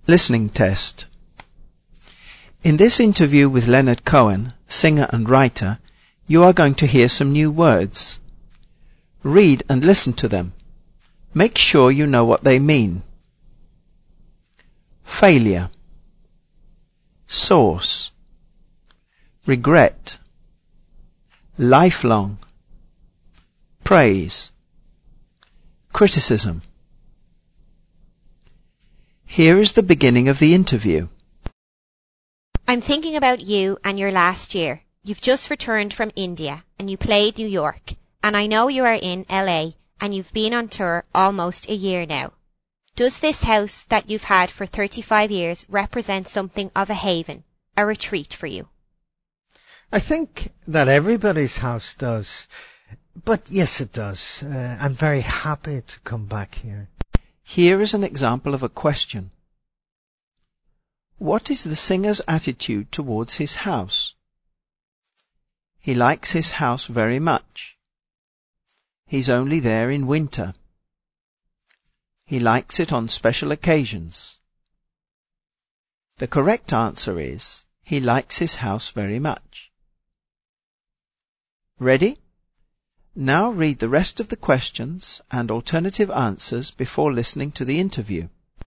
Listening test. In this interview with Leonard Cohen, singer and writer, you are going to hear some new words. Read and listen to them. Make sure you know what they mean. Failure, source, regret, lifelong, praise, criticism. Here is the beginning of the interview. I'm thinking about you and your last year. You've just returned from India and you played New York, and I know you are in LA and you've been on tour almost a year now. Does this house that you've had for 35 years represent something of a haven, a retreat for you? I think that everybody's house does. But yes, it does. I'm very happy to come back here. Here is an example of a question. What is the singer's attitude towards his house? He likes his house very much. He's only there in winter. He likes it on special occasions. The correct answer is, he likes his house very much. Ready? Now read the rest of the questions and alternative answers before listening to the interview.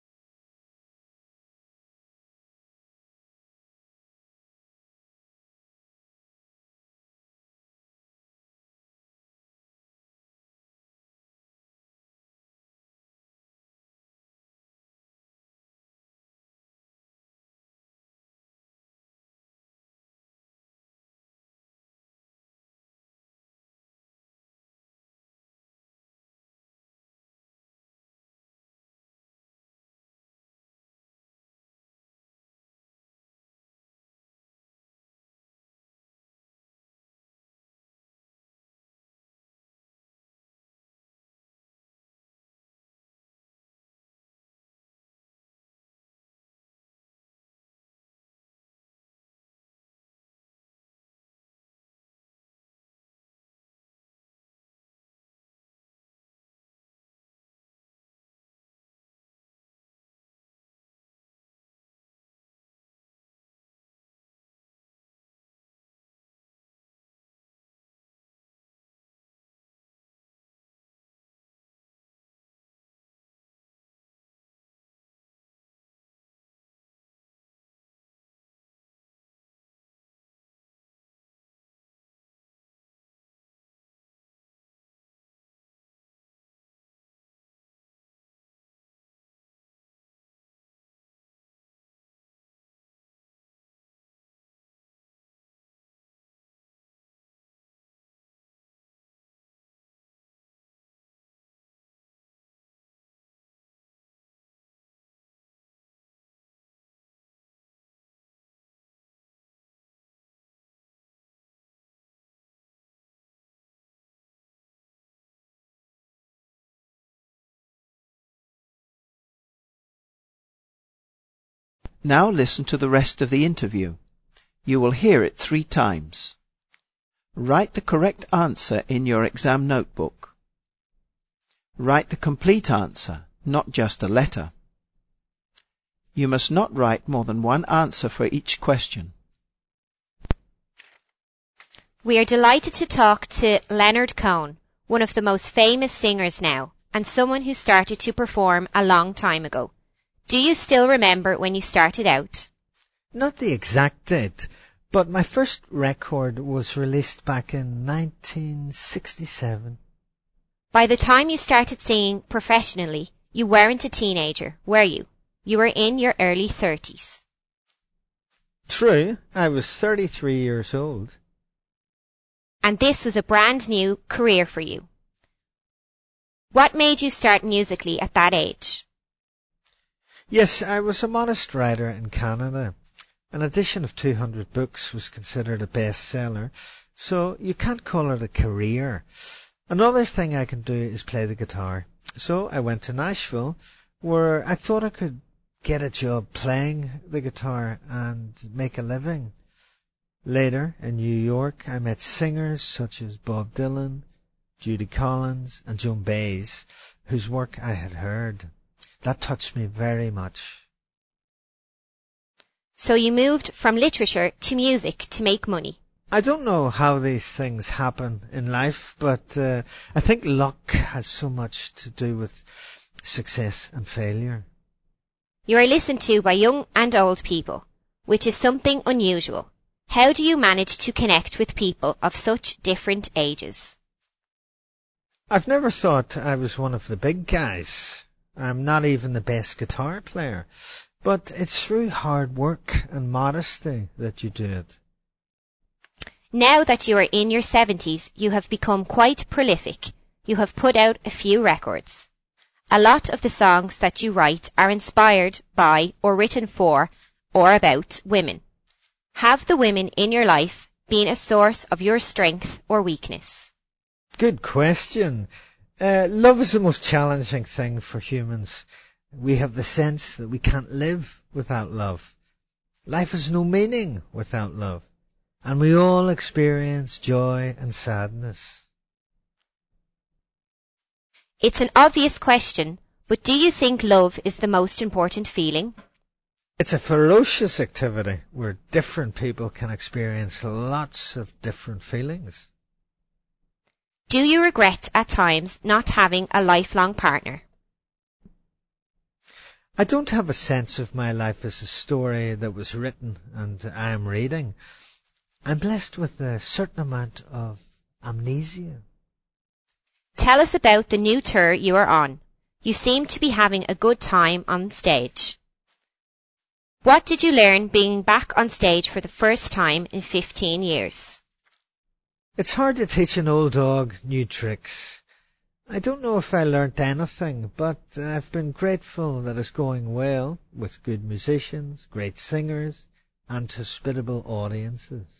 Now listen to the rest of the interview. You will hear it 3 times. Write the correct answer in your exam notebook. Write the complete answer, not just a letter. You must not write more than 1 answer for each question. We are delighted to talk to Leonard Cohen, one of the most famous singers now, and someone who started to perform a long time ago. Do you still remember when you started out? Not the exact date, but my first record was released back in 1967. By the time you started singing professionally, you weren't a teenager, were you? You were in your early 30s. True, I was 33 years old. And this was a brand new career for you. What made you start musically at that age? Yes, I was a modest writer in Canada. An edition of 200 books was considered a bestseller, so you can't call it a career. Another thing I can do is play the guitar. So I went to Nashville, where I thought I could get a job playing the guitar and make a living. Later, in New York, I met singers such as Bob Dylan, Judy Collins, and Joan Baez, whose work I had heard. That touched me very much. So you moved from literature to music to make money. I don't know how these things happen in life, but I think luck has so much to do with success and failure. You are listened to by young and old people, which is something unusual. How do you manage to connect with people of such different ages? I've never thought I was one of the big guys. I'm not even the best guitar player. But it's through hard work and modesty that you do it. Now that you are in your 70s, you have become quite prolific. You have put out a few records. A lot of the songs that you write are inspired by or written for or about women. Have the women in your life been a source of your strength or weakness? Good question. Love is the most challenging thing for humans. We have the sense that we can't live without love. Life has no meaning without love. And we all experience joy and sadness. It's an obvious question, but do you think love is the most important feeling? It's a ferocious activity where different people can experience lots of different feelings. Do you regret at times not having a lifelong partner? I don't have a sense of my life as a story that was written and I am reading. I'm blessed with a certain amount of amnesia. Tell us about the new tour you are on. You seem to be having a good time on stage. What did you learn being back on stage for the first time in 15 years? It's hard to teach an old dog new tricks. I don't know if I learnt anything, but I've been grateful that it's going well with good musicians, great singers, and hospitable audiences.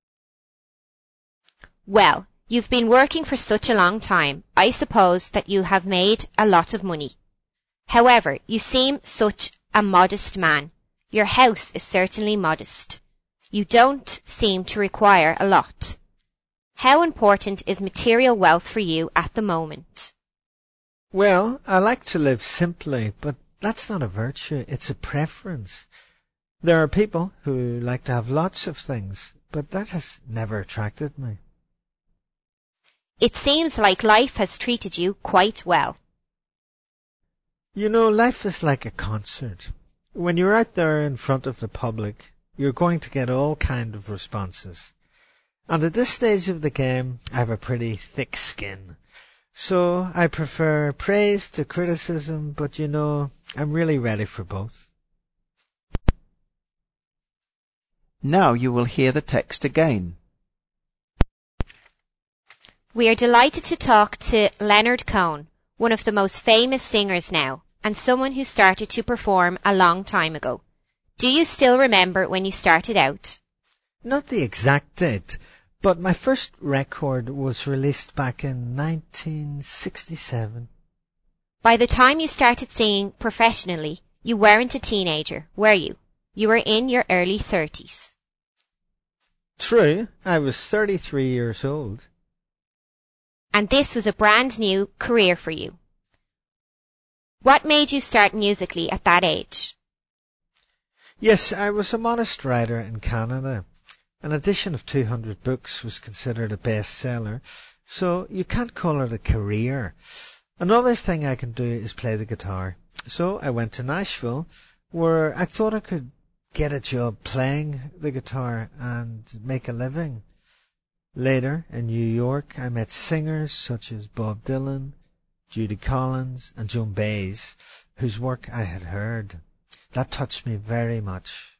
Well, you've been working for such a long time. I suppose that you have made a lot of money. However, you seem such a modest man. Your house is certainly modest. You don't seem to require a lot. How important is material wealth for you at the moment? Well, I like to live simply, but that's not a virtue, it's a preference. There are people who like to have lots of things, but that has never attracted me. It seems like life has treated you quite well. You know, life is like a concert. When you're out there in front of the public, you're going to get all kind of responses. And at this stage of the game, I have a pretty thick skin. So I prefer praise to criticism, but you know, I'm really ready for both. Now you will hear the text again. We are delighted to talk to Leonard Cohen, one of the most famous singers now, and someone who started to perform a long time ago. Do you still remember when you started out? Not the exact date, but my first record was released back in 1967. By the time you started singing professionally, you weren't a teenager, were you? You were in your early 30s. True, I was 33 years old. And this was a brand new career for you. What made you start musically at that age? Yes, I was a modest writer in Canada. An edition of 200 books was considered a bestseller, so you can't call it a career. Another thing I can do is play the guitar. So I went to Nashville, where I thought I could get a job playing the guitar and make a living. Later, in New York, I met singers such as Bob Dylan, Judy Collins, and Joan Baez, whose work I had heard. That touched me very much.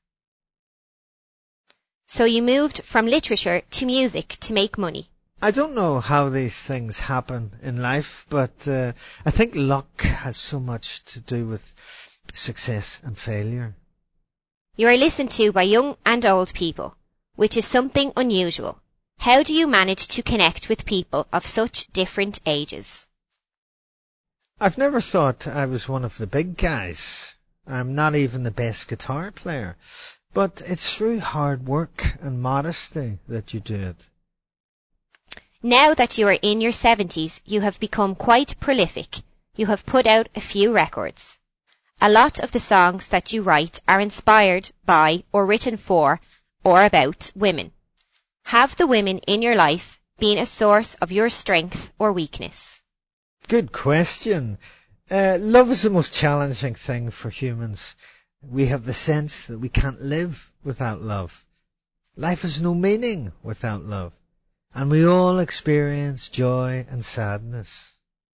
So you moved from literature to music to make money. I don't know how these things happen in life, but I think luck has so much to do with success and failure. You are listened to by young and old people, which is something unusual. How do you manage to connect with people of such different ages? I've never thought I was one of the big guys. I'm not even the best guitar player. But it's through hard work and modesty that you do it. Now that you are in your 70s, you have become quite prolific. You have put out a few records. A lot of the songs that you write are inspired by or written for or about women. Have the women in your life been a source of your strength or weakness? Good question. Love is the most challenging thing for humans. We have the sense that we can't live without love. Life has no meaning without love. And we all experience joy and sadness.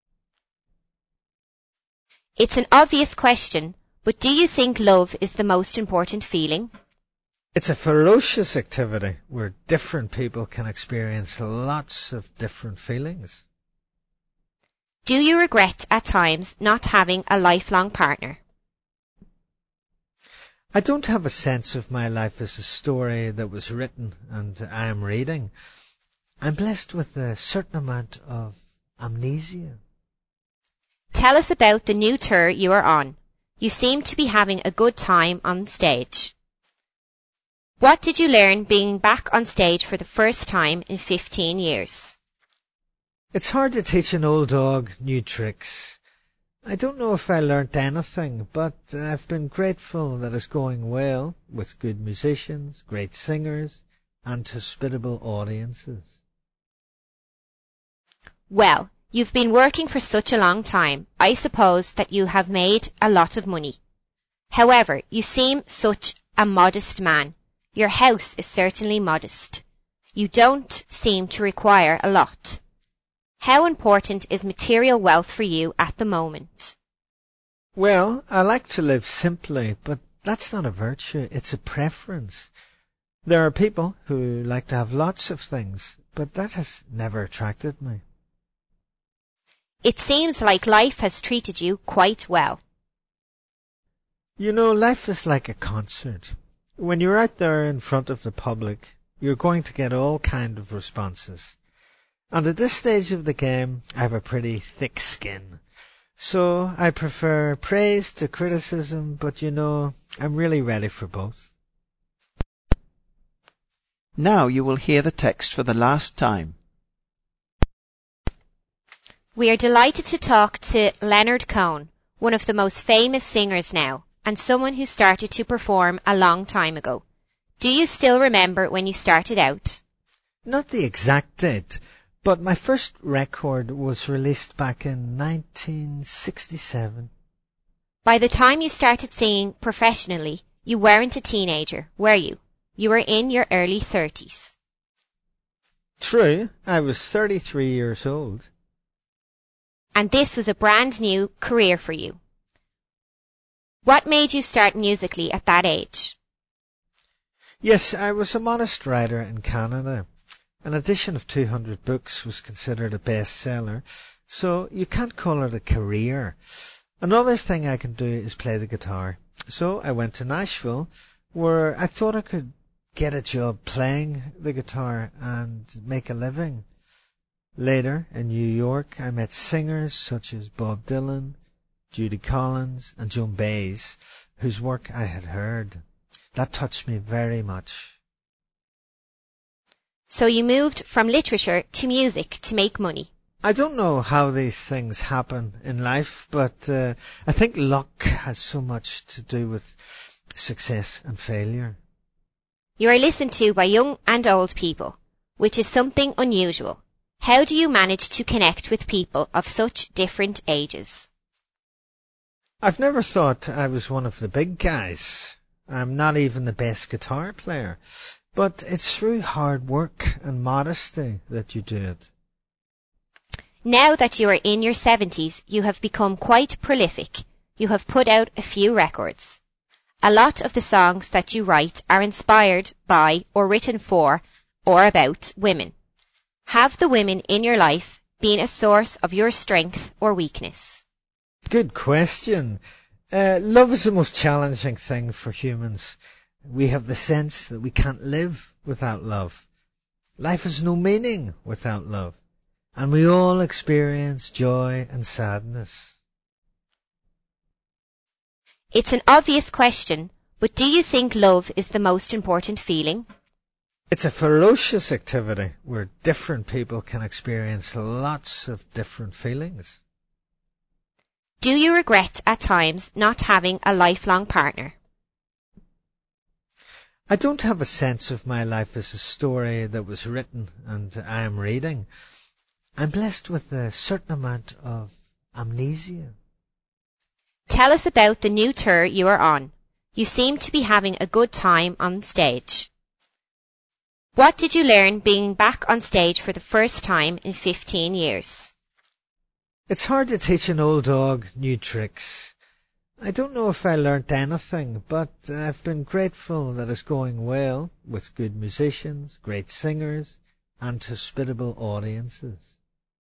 It's an obvious question, but do you think love is the most important feeling? It's a ferocious activity where different people can experience lots of different feelings. Do you regret at times not having a lifelong partner? I don't have a sense of my life as a story that was written and I am reading. I'm blessed with a certain amount of amnesia. Tell us about the new tour you are on. You seem to be having a good time on stage. What did you learn being back on stage for the first time in 15 years? It's hard to teach an old dog new tricks. I don't know if I learnt anything, but I've been grateful that it's going well with good musicians, great singers, and hospitable audiences. Well, you've been working for such a long time. I suppose that you have made a lot of money. However, you seem such a modest man. Your house is certainly modest. You don't seem to require a lot. How important is material wealth for you at the moment? Well, I like to live simply, but that's not a virtue, it's a preference. There are people who like to have lots of things, but that has never attracted me. It seems like life has treated you quite well. You know, life is like a concert. When you're out there in front of the public, you're going to get all kind of responses. And at this stage of the game, I have a pretty thick skin. So I prefer praise to criticism, but you know, I'm really ready for both. Now you will hear the text for the last time. We are delighted to talk to Leonard Cohen, one of the most famous singers now, and someone who started to perform a long time ago. Do you still remember when you started out? Not the exact date, but my first record was released back in 1967. By the time you started singing professionally, you weren't a teenager, were you? You were in your early 30s. True, I was 33 years old. And this was a brand new career for you. What made you start musically at that age? Yes, I was a modest writer in Canada. An edition of 200 books was considered a bestseller, so you can't call it a career. Another thing I can do is play the guitar. So I went to Nashville, where I thought I could get a job playing the guitar and make a living. Later, in New York, I met singers such as Bob Dylan, Judy Collins, and Joan Baez, whose work I had heard. That touched me very much. So you moved from literature to music to make money. I don't know how these things happen in life, but I think luck has so much to do with success and failure. You are listened to by young and old people, which is something unusual. How do you manage to connect with people of such different ages? I've never thought I was one of the big guys. I'm not even the best guitar player. But it's through hard work and modesty that you do it. Now that you are in your 70s, you have become quite prolific. You have put out a few records. A lot of the songs that you write are inspired by or written for or about women. Have the women in your life been a source of your strength or weakness? Good question. Love is the most challenging thing for humans. We have the sense that we can't live without love. Life has no meaning without love. And we all experience joy and sadness. It's an obvious question, but do you think love is the most important feeling? It's a ferocious activity where different people can experience lots of different feelings. Do you regret at times not having a lifelong partner? I don't have a sense of my life as a story that was written and I am reading. I'm blessed with a certain amount of amnesia. Tell us about the new tour you are on. You seem to be having a good time on stage. What did you learn being back on stage for the first time in 15 years? It's hard to teach an old dog new tricks. I don't know if I learnt anything, but I've been grateful that it's going well with good musicians, great singers, and hospitable audiences.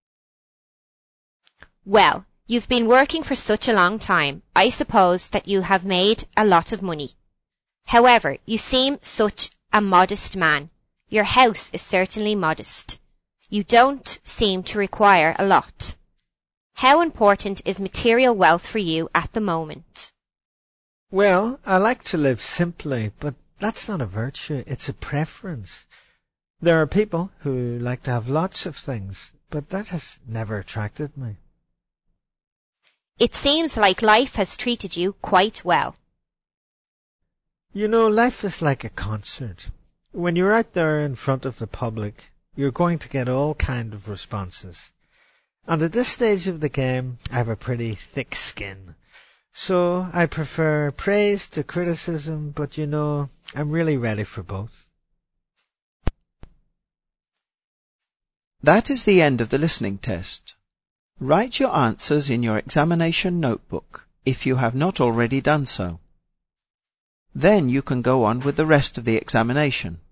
Well, you've been working for such a long time. I suppose that you have made a lot of money. However, you seem such a modest man. Your house is certainly modest. You don't seem to require a lot. How important is material wealth for you at the moment? Well, I like to live simply, but that's not a virtue, it's a preference. There are people who like to have lots of things, but that has never attracted me. It seems like life has treated you quite well. You know, life is like a concert. When you're out there in front of the public, you're going to get all kind of responses. And at this stage of the game, I have a pretty thick skin. So I prefer praise to criticism, but you know, I'm really ready for both. That is the end of the listening test. Write your answers in your examination notebook if you have not already done so. Then you can go on with the rest of the examination.